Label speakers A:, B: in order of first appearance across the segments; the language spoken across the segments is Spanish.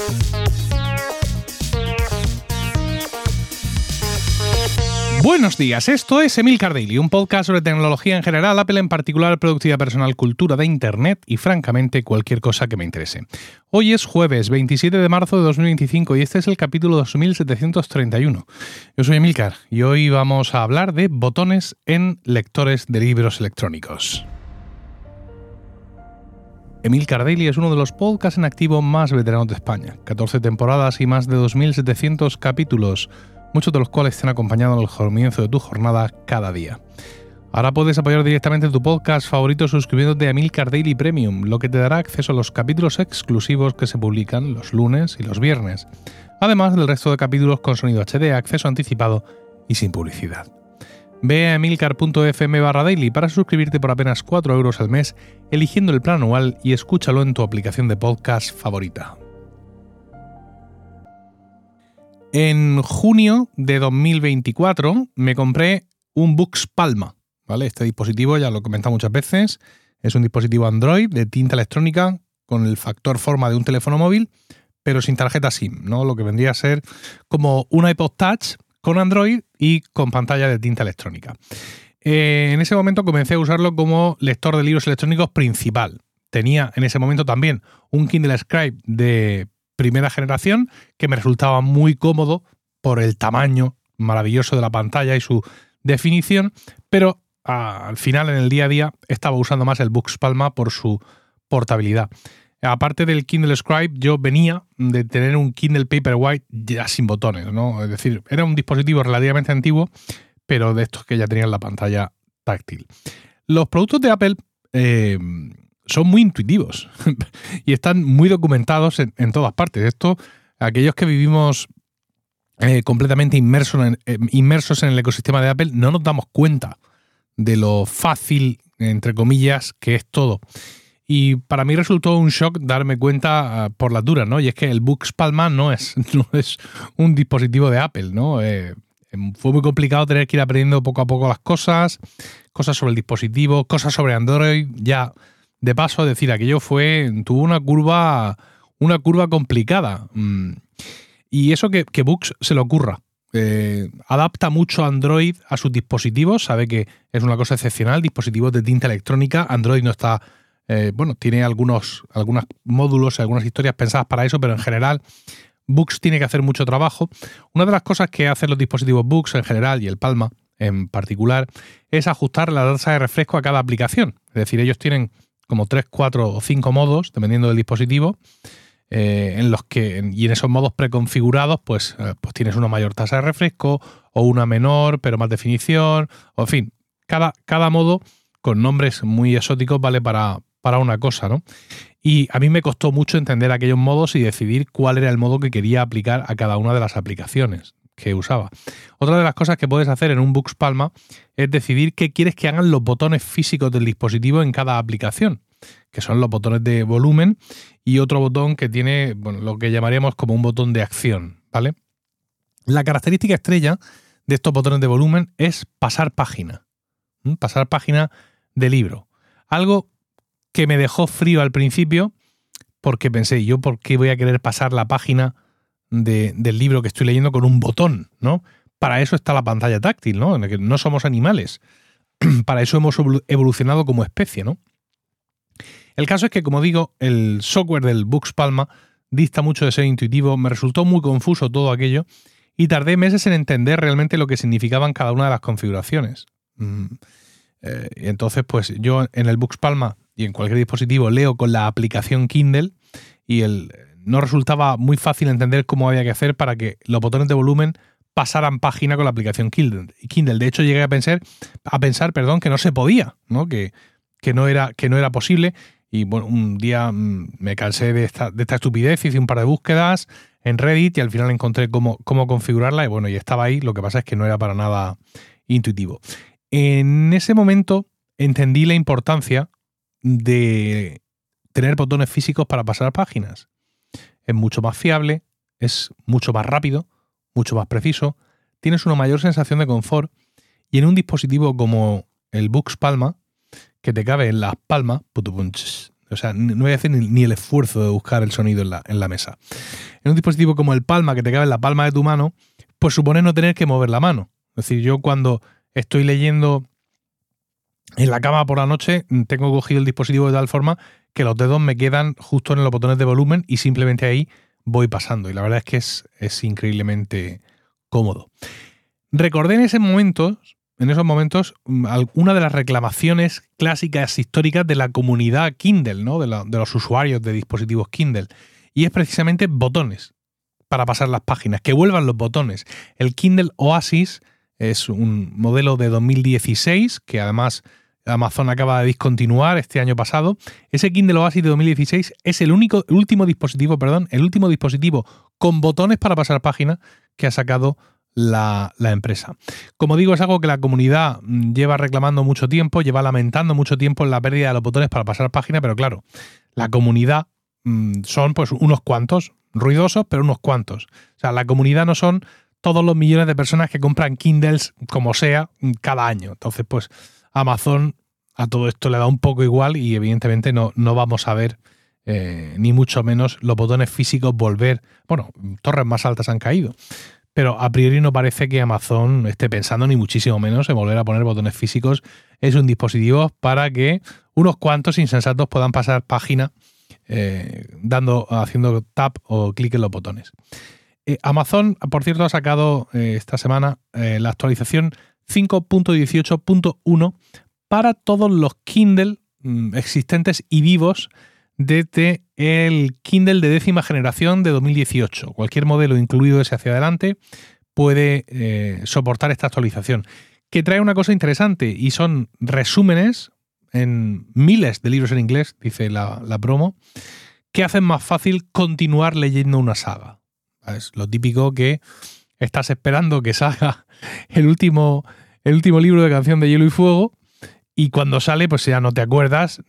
A: Buenos días, esto es Emilcar Daily, un podcast sobre tecnología en general, Apple en particular, productividad personal, cultura de Internet y, francamente, cualquier cosa que me interese. Hoy es jueves 27 de marzo de 2025 y este es el capítulo 2731. Yo soy Emilcar y hoy vamos a hablar de botones en lectores de libros electrónicos. Emilcar Daily es uno de los podcasts en activo más veteranos de España. 14 temporadas y más de 2.700 capítulos, muchos de los cuales te han acompañado al comienzo de tu jornada cada día. Ahora puedes apoyar directamente tu podcast favorito suscribiéndote a Emilcar Daily Premium, lo que te dará acceso a los capítulos exclusivos que se publican los lunes y los viernes, además del resto de capítulos con sonido HD, acceso anticipado y sin publicidad. Ve a emilcar.fm/daily para suscribirte por apenas 4 euros al mes, eligiendo el plan anual y escúchalo en tu aplicación de podcast favorita. En junio de 2024 me compré un Bux Palma, ¿vale? Este dispositivo ya lo he comentado muchas veces, es un dispositivo Android de tinta electrónica con el factor forma de un teléfono móvil, pero sin tarjeta SIM, ¿no? Lo que vendría a ser como un iPod Touch con Android y con pantalla de tinta electrónica. En ese momento comencé a usarlo como lector de libros electrónicos principal. Tenía en ese momento también un Kindle Scribe de primera generación que me resultaba muy cómodo por el tamaño maravilloso de la pantalla y su definición, pero al final en el día a día estaba usando más el Bux Palma por su portabilidad. Aparte del Kindle Scribe, yo venía de tener un Kindle Paperwhite ya sin botones, ¿no? Es decir, era un dispositivo relativamente antiguo, pero de estos que ya tenían la pantalla táctil. Los productos de Apple son muy intuitivos y están muy documentados en todas partes. Esto, aquellos que vivimos completamente inmersos en el ecosistema de Apple, no nos damos cuenta de lo fácil, entre comillas, que es todo. Y para mí resultó un shock darme cuenta por las duras, ¿no? Y es que el Bux Palma no es un dispositivo de Apple, ¿no? Fue muy complicado tener que ir aprendiendo poco a poco las cosas sobre el dispositivo, cosas sobre Android, ya de paso, es decir, aquello tuvo una curva complicada. Y eso que Bux se le ocurra. Adapta mucho Android a sus dispositivos, sabe que es una cosa excepcional, dispositivos de tinta electrónica. Android no está, tiene algunos módulos, algunas historias pensadas para eso, pero en general Bux tiene que hacer mucho trabajo. Una de las cosas que hacen los dispositivos Bux en general y el Palma en particular es ajustar la tasa de refresco a cada aplicación. Es decir, ellos tienen como 3, 4 o 5 modos, dependiendo del dispositivo, en los que, y en esos modos preconfigurados, pues tienes una mayor tasa de refresco o una menor, pero más definición, o en fin, cada modo con nombres muy exóticos vale para una cosa, ¿no? Y a mí me costó mucho entender aquellos modos y decidir cuál era el modo que quería aplicar a cada una de las aplicaciones que usaba. Otra de las cosas que puedes hacer en un Bux Palma es decidir qué quieres que hagan los botones físicos del dispositivo en cada aplicación, que son los botones de volumen y otro botón que tiene, lo que llamaríamos como un botón de acción, ¿vale? La característica estrella de estos botones de volumen es pasar página. Pasar página de libro. Algo que me dejó frío al principio porque pensé, ¿yo por qué voy a querer pasar la página del libro que estoy leyendo con un botón, ¿no? Para eso está la pantalla táctil, ¿no? En el que no somos animales. Para eso hemos evolucionado como especie, ¿no? El caso es que, como digo, el software del Bux Palma dista mucho de ser intuitivo, me resultó muy confuso todo aquello y tardé meses en entender realmente lo que significaban cada una de las configuraciones. Entonces, pues yo en el Bux Palma y en cualquier dispositivo leo con la aplicación Kindle y no resultaba muy fácil entender cómo había que hacer para que los botones de volumen pasaran página con la aplicación Kindle. De hecho, llegué a pensar que no se podía, ¿no? Que no era posible. Y bueno, un día me cansé de esta estupidez, hice un par de búsquedas en Reddit y al final encontré cómo configurarla y bueno, y estaba ahí. Lo que pasa es que no era para nada intuitivo. En ese momento entendí la importancia de tener botones físicos para pasar páginas. Es mucho más fiable, es mucho más rápido, mucho más preciso, tienes una mayor sensación de confort y en un dispositivo como el Bux Palma, que te cabe en las palmas, O sea, no voy a hacer ni el esfuerzo de buscar el sonido en la mesa. En un dispositivo como el Palma, que te cabe en la palma de tu mano, pues supone no tener que mover la mano. Es decir, yo cuando estoy leyendo en la cama por la noche, tengo cogido el dispositivo de tal forma que los dedos me quedan justo en los botones de volumen y simplemente ahí voy pasando. Y la verdad es que es increíblemente cómodo. Recordé en esos momentos, una de las reclamaciones clásicas históricas de la comunidad Kindle, ¿no? de los usuarios de dispositivos Kindle. Y es precisamente botones para pasar las páginas, que vuelvan los botones. El Kindle Oasis es un modelo de 2016 que además Amazon acaba de discontinuar este año pasado. Ese Kindle Oasis de 2016 es el último dispositivo con botones para pasar páginas que ha sacado la empresa. Como digo, es algo que la comunidad lleva reclamando mucho tiempo, lleva lamentando mucho tiempo la pérdida de los botones para pasar página, pero claro, la comunidad son pues unos cuantos, ruidosos, pero unos cuantos. O sea, la comunidad no son todos los millones de personas que compran Kindles como sea cada año. Entonces, pues Amazon a todo esto le da un poco igual y evidentemente no vamos a ver ni mucho menos los botones físicos volver. Bueno, torres más altas han caído, pero a priori no parece que Amazon esté pensando ni muchísimo menos en volver a poner botones físicos. Es un dispositivo para que unos cuantos insensatos puedan pasar página haciendo tap o clic en los botones. Amazon, por cierto, ha sacado esta semana la actualización 5.18.1 para todos los Kindle existentes y vivos desde el Kindle de 10ª generación de 2018. Cualquier modelo, incluido ese hacia adelante, puede soportar esta actualización, que trae una cosa interesante y son resúmenes en miles de libros en inglés, dice la promo, que hacen más fácil continuar leyendo una saga. Es lo típico que estás esperando que salga el último libro de Canción de Hielo y Fuego y cuando sale pues ya no te acuerdas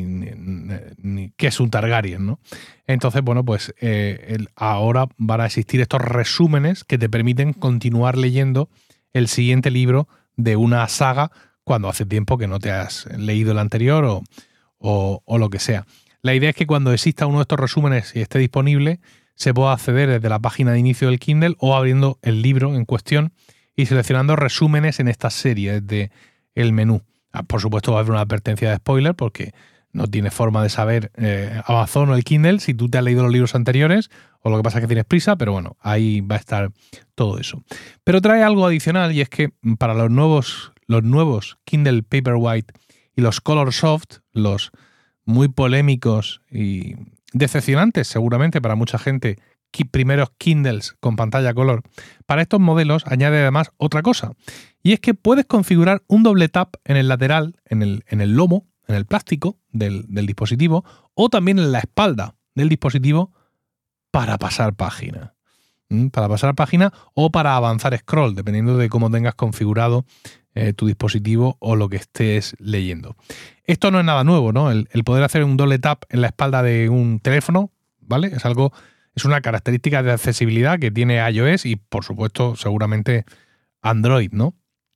A: ni qué es un Targaryen, ¿no? Entonces, bueno, pues ahora van a existir estos resúmenes que te permiten continuar leyendo el siguiente libro de una saga cuando hace tiempo que no te has leído el anterior o lo que sea. La idea es que cuando exista uno de estos resúmenes y esté disponible, se puede acceder desde la página de inicio del Kindle o abriendo el libro en cuestión y seleccionando resúmenes en esta serie desde el menú. Por supuesto va a haber una advertencia de spoiler porque no tiene forma de saber Amazon o el Kindle si tú te has leído los libros anteriores o lo que pasa es que tienes prisa, pero bueno, ahí va a estar todo eso. Pero trae algo adicional y es que para los nuevos Kindle Paperwhite y los Color Soft, los muy polémicos y decepcionantes seguramente para mucha gente, primeros Kindles con pantalla color, para estos modelos añade además otra cosa, y es que puedes configurar un doble tap en el lateral, en el lomo, en el plástico del dispositivo, o también en la espalda del dispositivo para pasar página. Para pasar página o para avanzar scroll, dependiendo de cómo tengas configurado tu dispositivo o lo que estés leyendo. Esto no es nada nuevo, ¿no? El poder hacer un doble tap en la espalda de un teléfono, ¿vale? Es una característica de accesibilidad que tiene iOS y, por supuesto, seguramente Android, ¿no?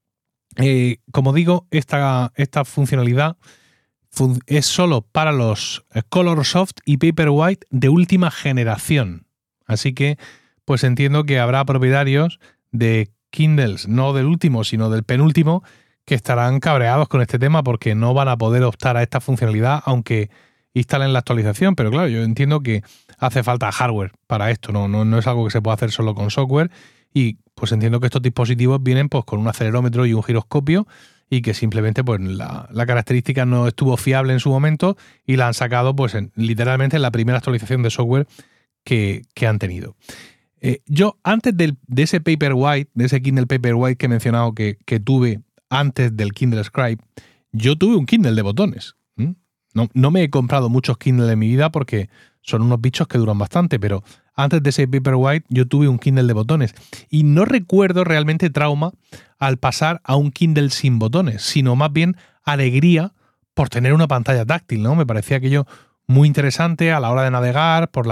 A: Como digo, esta funcionalidad es solo para los Color Soft y Paperwhite de última generación. Así que, pues entiendo que habrá propietarios de Kindles, no del último, sino del penúltimo, que estarán cabreados con este tema porque no van a poder optar a esta funcionalidad, aunque instalen la actualización. Pero claro, yo entiendo que hace falta hardware para esto, no es algo que se pueda hacer solo con software. Y pues entiendo que estos dispositivos vienen pues con un acelerómetro y un giroscopio y que simplemente pues la característica no estuvo fiable en su momento y la han sacado pues literalmente en la primera actualización de software que han tenido. Yo antes de ese Paperwhite, de ese Kindle Paperwhite que he mencionado que tuve antes del Kindle Scribe, yo tuve un Kindle de botones. No me he comprado muchos Kindle en mi vida porque son unos bichos que duran bastante, pero antes de ese Paperwhite yo tuve un Kindle de botones y no recuerdo realmente trauma al pasar a un Kindle sin botones, sino más bien alegría por tener una pantalla táctil, ¿no? Me parecía aquello muy interesante a la hora de navegar por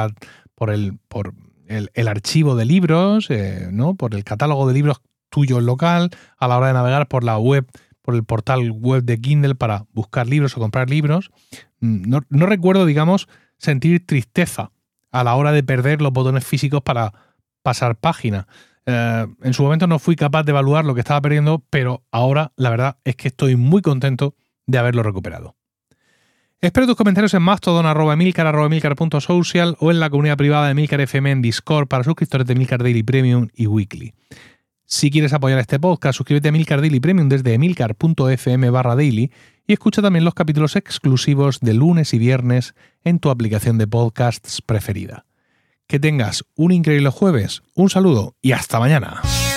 A: el archivo de libros, ¿no? Por el catálogo de libros tuyo local, a la hora de navegar por la web, por el portal web de Kindle para buscar libros o comprar libros, no recuerdo, digamos, sentir tristeza a la hora de perder los botones físicos para pasar página. En su momento no fui capaz de evaluar lo que estaba perdiendo, pero ahora la verdad es que estoy muy contento de haberlo recuperado. Espero tus comentarios en Mastodon, @emilcar.social o en la comunidad privada de Emilcar FM en Discord para suscriptores de Emilcar Daily Premium y Weekly. Si quieres apoyar este podcast, suscríbete a Emilcar Daily Premium desde emilcar.fm/daily y escucha también los capítulos exclusivos de lunes y viernes en tu aplicación de podcasts preferida. Que tengas un increíble jueves, un saludo y hasta mañana.